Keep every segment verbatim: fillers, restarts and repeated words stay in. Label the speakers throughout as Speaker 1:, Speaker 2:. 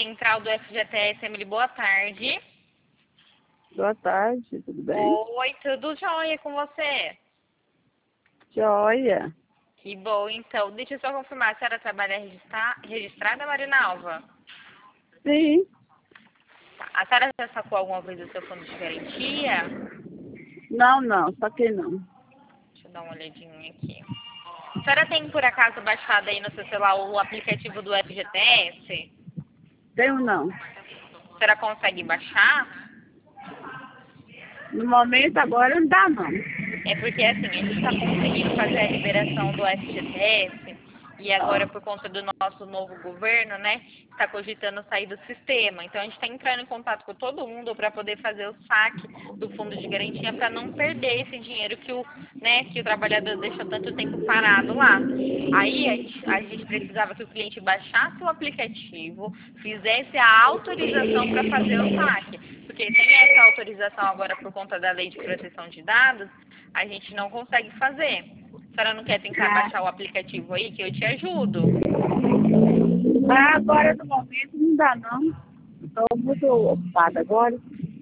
Speaker 1: Central do F G T S, Emily, boa tarde.
Speaker 2: Boa tarde, tudo bem?
Speaker 1: Oi, tudo jóia com você?
Speaker 2: Joia.
Speaker 1: Que bom, então. Deixa eu só confirmar, a senhora trabalha registra... registrada, Marinalva?
Speaker 2: Sim.
Speaker 1: Tá. A senhora já sacou alguma coisa do seu fundo de garantia?
Speaker 2: Não, não, só que não.
Speaker 1: Deixa eu dar uma olhadinha aqui. A senhora tem, por acaso, baixado aí no seu celular o aplicativo do F G T S?
Speaker 2: Tenho não.
Speaker 1: A senhora consegue baixar?
Speaker 2: No momento agora não dá não.
Speaker 1: É porque, assim, a gente está conseguindo fazer a liberação do F G T S e agora, por conta do nosso novo governo, né, está cogitando sair do sistema. Então, a gente está entrando em contato com todo mundo para poder fazer o saque do fundo de garantia para não perder esse dinheiro que o, né, que o trabalhador deixou tanto tempo parado lá. Aí, a gente, a gente precisava que o cliente baixasse o aplicativo, fizesse a autorização para fazer o saque. Porque sem essa autorização agora, por conta da lei de proteção de dados, a gente não consegue fazer. A senhora não quer tentar baixar o aplicativo aí, que eu te ajudo?
Speaker 2: Ah, agora no momento não dá não. Estou muito ocupada agora.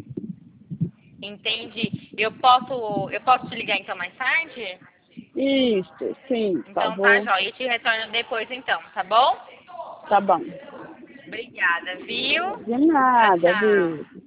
Speaker 1: Entendi. Eu posso, eu posso te ligar então mais tarde?
Speaker 2: Isso, sim, por
Speaker 1: Então tá,
Speaker 2: favor.
Speaker 1: jóia. Eu te retorno depois então, tá bom?
Speaker 2: Tá bom.
Speaker 1: Obrigada, viu?
Speaker 2: De
Speaker 1: Tchau,
Speaker 2: nada,
Speaker 1: tchau.
Speaker 2: viu?